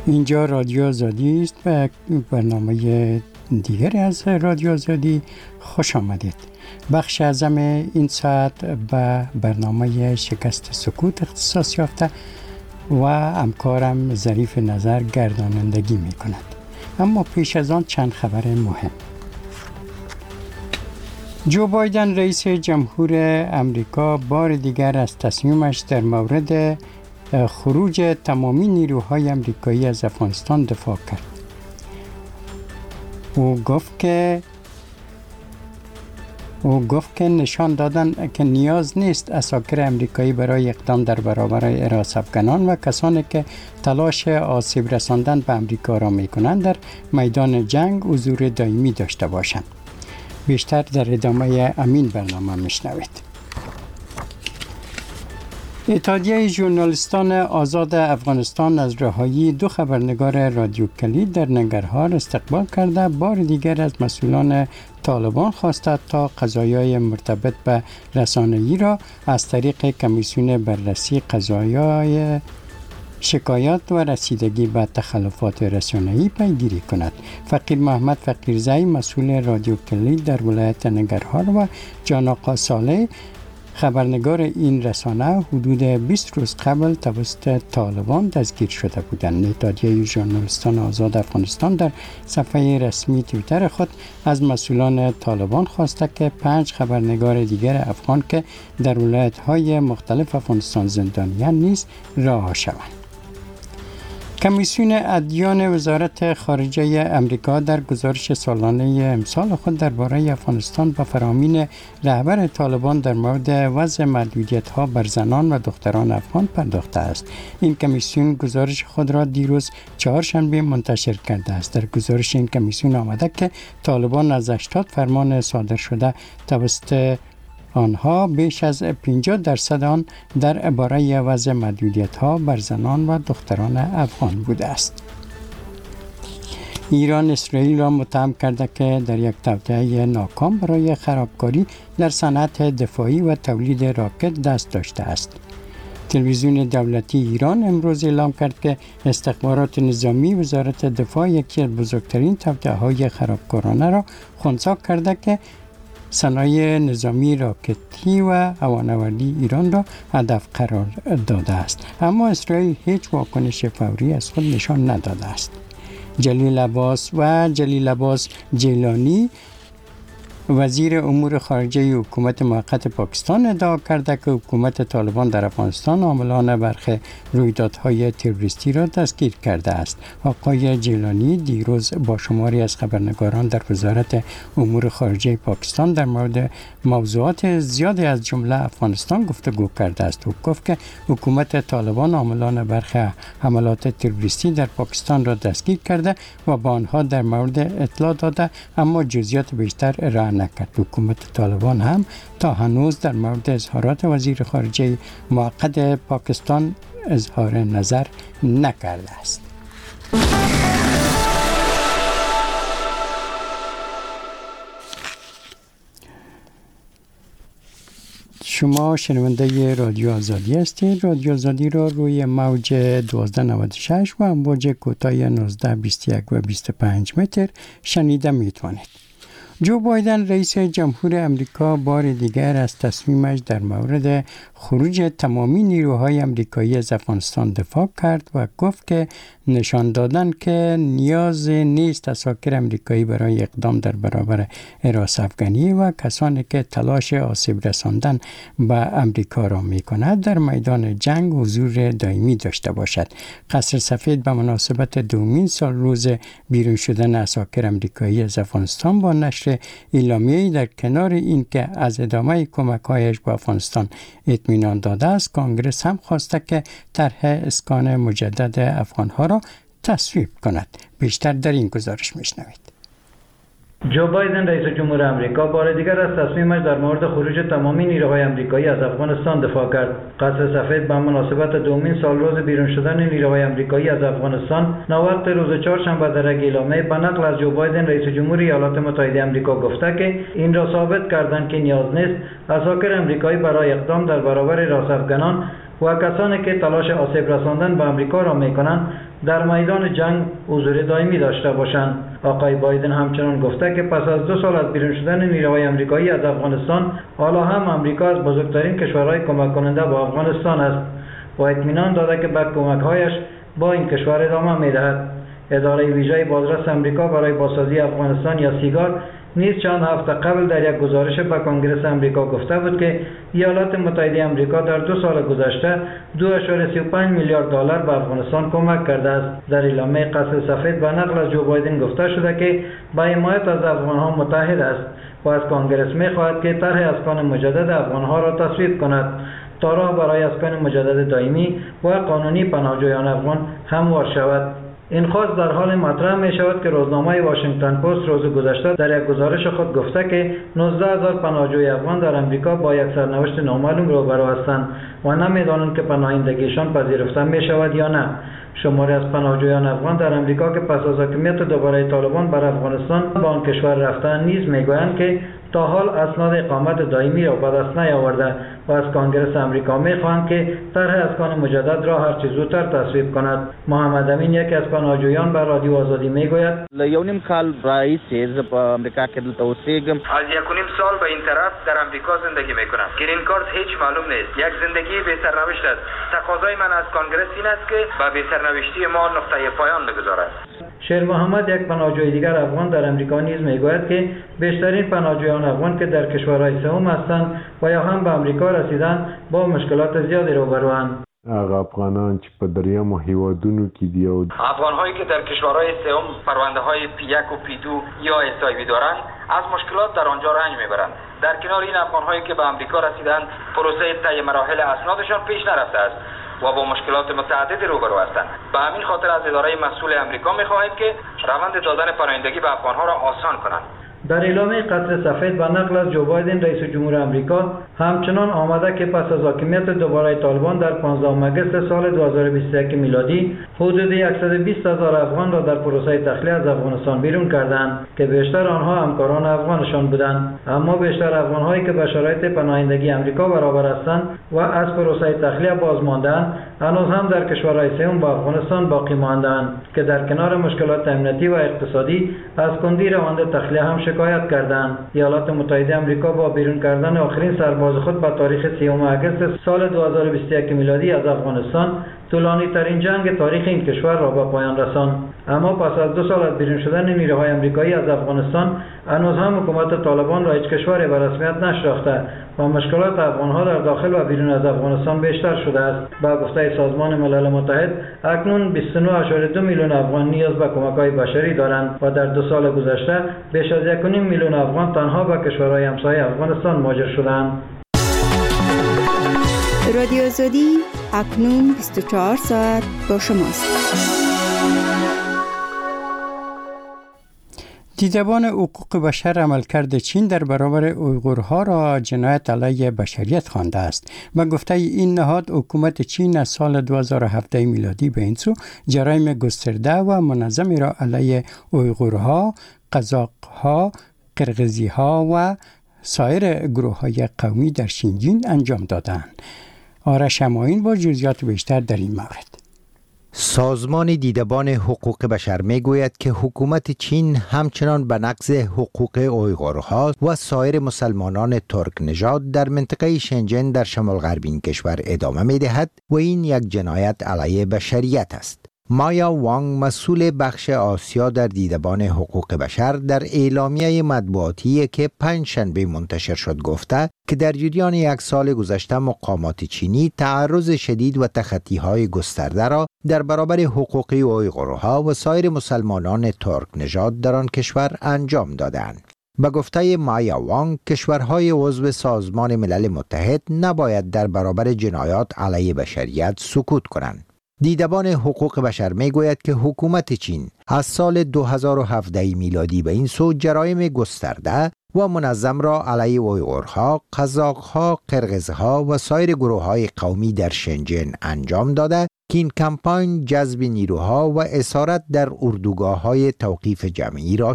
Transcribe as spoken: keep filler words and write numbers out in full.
اینجا رادیو آزادی است و برنامه دیگری از رادیو آزادی خوش آمدید. بخش اعظم این ساعت به برنامه شکست سکوت اختصاص یافته و همکارم ظریف نظر گردانندگی می کند. اما پیش از آن چند خبر مهم. جو بایدن رئیس جمهور امریکا بار دیگر از تصمیمش در مورد خروج تمامی نیروهای امریکایی از افغانستان دفاع کرد. او گفت که او گفت که نشان دادن که نیاز نیست اساکر امریکایی برای اقدام در برابر حراس افغانان و کسانی که تلاش آسیب رساندن به امریکا را می کنند در میدان جنگ حضور دائمی داشته باشند. بیشتر در ادامه امین برنامه میشنوید. اتحادیه ژورنالیستان آزاد افغانستان از رهایی دو خبرنگار رادیو کلید در ننگرهار استقبال کرده بار دیگر از مسئولان طالبان خواسته تا قضایای مرتبط به رسانه‌ای را از طریق کمیسیون بررسی قضایای شکایات و رسیدگی به تخلفات رسانه‌ای پیگیری کند. فقیر محمد فقیرزئی مسئول رادیو کلید در ولایت ننگرهار و جان آقا صالح خبرنگار این رسانه حدود بیست روز قبل توسط طالبان دستگیر شده بودند. اتحادیه ژورنالیستان آزاد افغانستان در صفحه رسمی توییتر خود از مسئولان طالبان خواسته که پنج خبرنگار دیگر افغان که در ولایت‌های مختلف افغانستان زندانیان نیز رها شوند. کمیسیون ادیان وزارت خارجه امریکا در گزارش سالانه امسال خود درباره افغانستان به فرامین رهبر طالبان در مورد وضع محدودیت‌ها بر زنان و دختران افغان پرداخته است. این کمیسیون گزارش خود را دیروز چهارشنبه منتشر کرده است. در گزارش این کمیسیون آمده که طالبان از هشتاد فرمان صادر شده توسط آنها بیش از پنجاه درصد آن در باره وضع محدودیت‌ها بر زنان و دختران افغان بوده است. ایران اسرائیل را متهم کرده که در یک توطئه ناکام برای خرابکاری در صنعت دفاعی و تولید راکت دست داشته است. تلویزیون دولتی ایران امروز اعلام کرد که استخبارات نظامی وزارت دفاع یکی از بزرگترین توطئه‌های خرابکارانه را خنثی کرده که صنایع نظامی راکتی و هوانوردی ایران را هدف قرار داده است. اما اسرائیل هیچ واکنش فوری از خود نشان نداده است. جلیل عباس و جلیل عباس جیلانی وزیر امور خارجه حکومت موقت پاکستان ادعا کرده که حکومت طالبان در افغانستان عاملان برخی رویدادهای تروریستی را دستگیر کرده است. آقای جیلانی دیروز با شماری از خبرنگاران در وزارت امور خارجه پاکستان در مورد موضوعات زیادی از جمله افغانستان گفتگو کرده است. او گفت که حکومت طالبان عاملان برخی حملات تروریستی در پاکستان را دستگیر کرده و با آنها در مورد اطلاع داده، اما جزئیات بیشتر ارائه نکرد. حکومت طالبان هم تا هنوز در مورد اظهارات وزیر خارجه موقت پاکستان اظهار نظر نکرده است. شما شنونده رادیو آزادی هستید. رادیو آزادی را روی موج دوازده نود و شش و امواج کوتاه نوزده بیست و یک و بیست و پنج متر شنیده میتوانید. جو بایدن رئیس جمهور امریکا بار دیگر از تصمیمش در مورد خروج تمامی نیروهای امریکایی از افغانستان دفاع کرد و گفت که نشان دادن که نیاز نیست اساکر امریکایی برای اقدام در برابر حراس افغانی و کسانی که تلاش آسیب رساندن به امریکا را می کند در میدان جنگ حضور دائمی داشته باشد. قصر سفید به مناسبت دومین سال روز بیرون شدن اساکر امریکایی از افغانستان با نشر اعلامیه‌ای در کنار این که از ادامه کمک‌هایش به افغانستان اطمینان داده است، کانگرس هم خواسته که طرح اسکان مجدد افغان‌ها را تصویب کند. بیشتر در این گزارش میشنوید. جو بایدن رئیس جمهور آمریکا بار دیگر از تصمیمش در مورد خروج تمامی نیروهای آمریکایی از افغانستان دفاع کرد. قصر سفید به مناسبت دومین سالروز بیرون شدن نیروهای آمریکایی از افغانستان ناوقت روز چهارشنبه در یک اعلامیه به نقل از جو بایدن رئیس جمهور ایالات متحده آمریکا گفته که این را ثابت کردند که نیاز نیست اساکر آمریکایی برای اقدام در برابر حراس افغانان و کسانی که تلاش آسیب رساندن به آمریکا را میکنند در میدان جنگ حضور دائمی داشته باشند. آقای بایدن همچنان گفته که پس از دو سال از بیرون شدن نیروهای آمریکایی از افغانستان، حالا هم آمریکا از بزرگترین کشورهای کمک کننده به افغانستان است و اطمینان داده که به کمک‌هایش با این کشور ادامه می‌دهد. اداره ویژه بازرس آمریکا برای بازسازی افغانستان یا سیگار نیز چند هفته قبل در یک گزارش به کنگره آمریکا گفته بود که ایالات متحده آمریکا در دو سال گذشته دو اشاره سی و پنج میلیارد دلار به افغانستان کمک کرده است. در اعلامیه قصر سفید به نقل از جو بایدن گفته شده که با حمایت از افغانها متحد است و از کنگره می‌خواهد که طرح اسکان مجدد افغانها را تصویب کند تا راه برای اسکان مجدد دائمی و قانونی پناهجویان افغان هموار شود. این خواست در حال مطرح می شود که روزنامه واشنگتن پست روز گذشته در یک گزارش خود گفته که نوزده هزار پناهجوی افغان در آمریکا با یک سرنوشت نامعلوم روبرو هستند و نمی‌دانند که پناهندگیشان پذیرفته می شود یا نه. شماری از پناهجویان افغان در آمریکا که پس از حاکمیت دوباره طالبان بر افغانستان به آن کشور رفتند نیز میگویند که تا حال اسناد اقامت دائمی را به دست نیاورده و از کنگره آمریکا میخواهند که طرح اسکان مجدد را هر چه زودتر تصویب کند. محمد امین یکی از پناهجویان بر رادیو آزادی میگوید یو نیم کال رئیس ز آمریکا کې دلته اوسېږم. از یک و نیم سال به این طرف در آمریکا زندگی میکنم. گرین کارت هیچ معلوم نیست. یک زندگی بی سرنوشت است. تقاضای من از کنگره این است که به بی سرنوشتی ما نقطه پایان بگذارد. شیر محمد یک پناهجوی دیگر افغان در آمریکا نیز میگوید که بیشترین پناهجویان افغان که در کشورهای سوم هستند و یا هم به آمریکا رسیدند با مشکلات زیادی روبروند. هغه افغانان چې په دریم هیوادونو کې دي او افغان‌هایی که در کشورهای سوم پرونده‌های پی یک و پی دو یا اسایوی دارند از مشکلات در آنجا رنج میبرند. در کنار این افغان‌هایی که به آمریکا رسیدند پروسه طی مراحل اسنادشان پیش نرفته است و با مشکلات متعددی روبرو هستند. به همین خاطر از اداره مسئول آمریکا می‌خواهیم که روند دادن پناهندگی به افغان‌ها را آسان کنند. در اعلامیه قصر سفید به نقل از جو بایدن رئیس جمهور آمریکا همچنان آمده که پس از حاکمیت دوباره طالبان در پانزدهم آگوست سال دو هزار و بیست و یک میلادی حدود صد و بیست هزار افغان را در پروسه تخلیه از افغانستان بیرون کردند که بیشتر آنها همکاران افغانشان بودند. اما بیشتر افغان‌هایی که به شرایط پناهندگی آمریکا برابر هستند و از پروسه تخلیه باز مانده‌اند هنوز هم در کشورهای سوم با افغانستان باقی مانده‌اند که در کنار مشکلات امنیتی و اقتصادی از کندی روند تخلیه هم شکایت کردند. ایالات متحده آمریکا با بیرون کردن آخرین سرباز خود به تاریخ سیوم آگوست سال دو هزار و بیست و یک میلادی از افغانستان طولانی ترین جنگ تاریخ این کشور را به پایان رساند. اما پس از دو سال از بیرون شدن نیروهای آمریکایی از افغانستان هنوز هم حکومت طالبان را هیچ کشوری به رسمیت نشناخته و مشکلات افغانها در داخل و بیرون از افغانستان بیشتر شده است. با گفته سازمان ملل متحد اکنون بیست و نه اشاره دو میلیون افغان نیاز به کمک‌های بشری دارند و در دو سال گذشته بیش از یک و نیم میلیون افغان تنها به کشورهای همسایه افغانستان مهاجر شدند. رادیو آزادی اکنون بیست و چهار ساعت با شماست. دیدبان حقوق بشر عملکرد چین در برابر اویغورها را جنایت علیه بشریت خوانده است. به گفته این نهاد حکومت چین از سال دو هزار و هفده میلادی به این سو جرایم گسترده و منظمی را علیه اویغورها، قزاق‌ها، قرقیزی‌ها و سایر گروه‌های قومی در شینجین انجام دادند. آرش همایون با جزئیات بیشتر در این مورد. سازمان دیدبان حقوق بشر می گوید که حکومت چین همچنان به نقض حقوق اویغورها و سایر مسلمانان ترک نژاد در منطقه شنجن در شمال غربی این کشور ادامه می دهد و این یک جنایت علیه بشریت است. مایا وانگ مسئول بخش آسیا در دیدبان حقوق بشر در اعلامیه مطبوعاتی که پنج شنبه منتشر شد گفته که در جریان یک سال گذشته مقامات چینی تعرض شدید و تخطی‌های گسترده را در برابر حقوق اویغورها و سایر مسلمانان ترک نژاد در آن کشور انجام دادند. به گفته مایا وانگ کشورهای عضو سازمان ملل متحد نباید در برابر جنایات علیه بشریت سکوت کنند. دیدبان حقوق بشر می گوید که حکومت چین از سال دو هزار و هفده میلادی به این سو جرایم گسترده و منظم را علیه اویغورها، قزاق‌ها، قرقیزها و سایر گروه‌های قومی در شنجن انجام داده که این کمپاین جذب نیروها و اسارت در اردوگاه‌های توقیف جمعی را